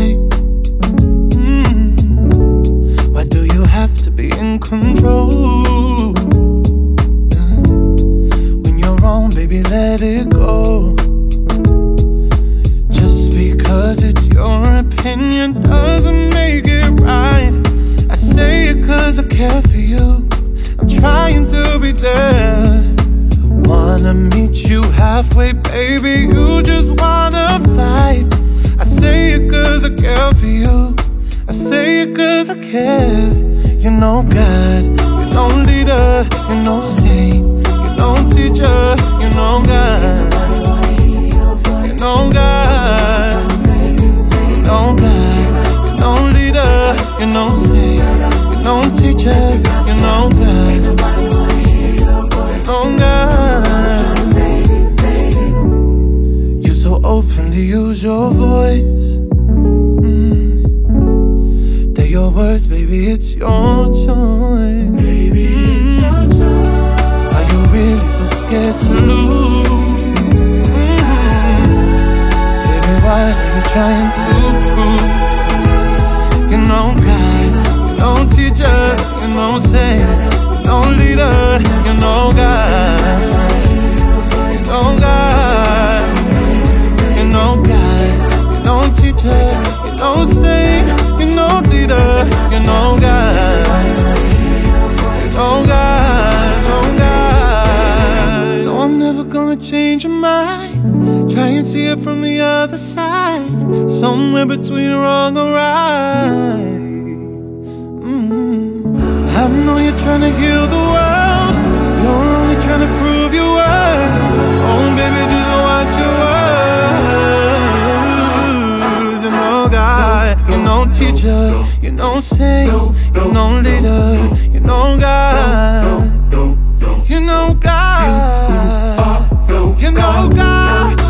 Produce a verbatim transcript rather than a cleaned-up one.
right. Mm. Why do you have to be in control? Uh, when you're wrong, baby, let it go. Just because it's your opinion doesn't make it right. I say it cause I care for you. I'm trying to be there. Wanna meet you halfway, baby, you just wanna fight. I say it cause I care for you. I say it cause I care. You know God, you know leader, you know saint, you know teacher, you know God. You know God, you know God, you know leader, you know saint, you know teacher, you know God. You know God. You're so open to use your voice. Mm. They're your words, baby, it's your choice. Baby, it's your choice. Are you really so scared to lose? Mm. Why are you trying to prove? You know God, you know teacher, you know saint, you know leader, you know God. You know God, you know God, you know teacher, you know saint, you know leader, you know God. You know God, know God. No, I'm never gonna change your mind. Try and see it from the other side, somewhere between wrong and right. Mm. I know you're trying to heal the world, you're only trying to prove your worth. Oh baby, just watch your words. You know God, you know teacher, you know saint, you know leader, you know God. You know God, you know God.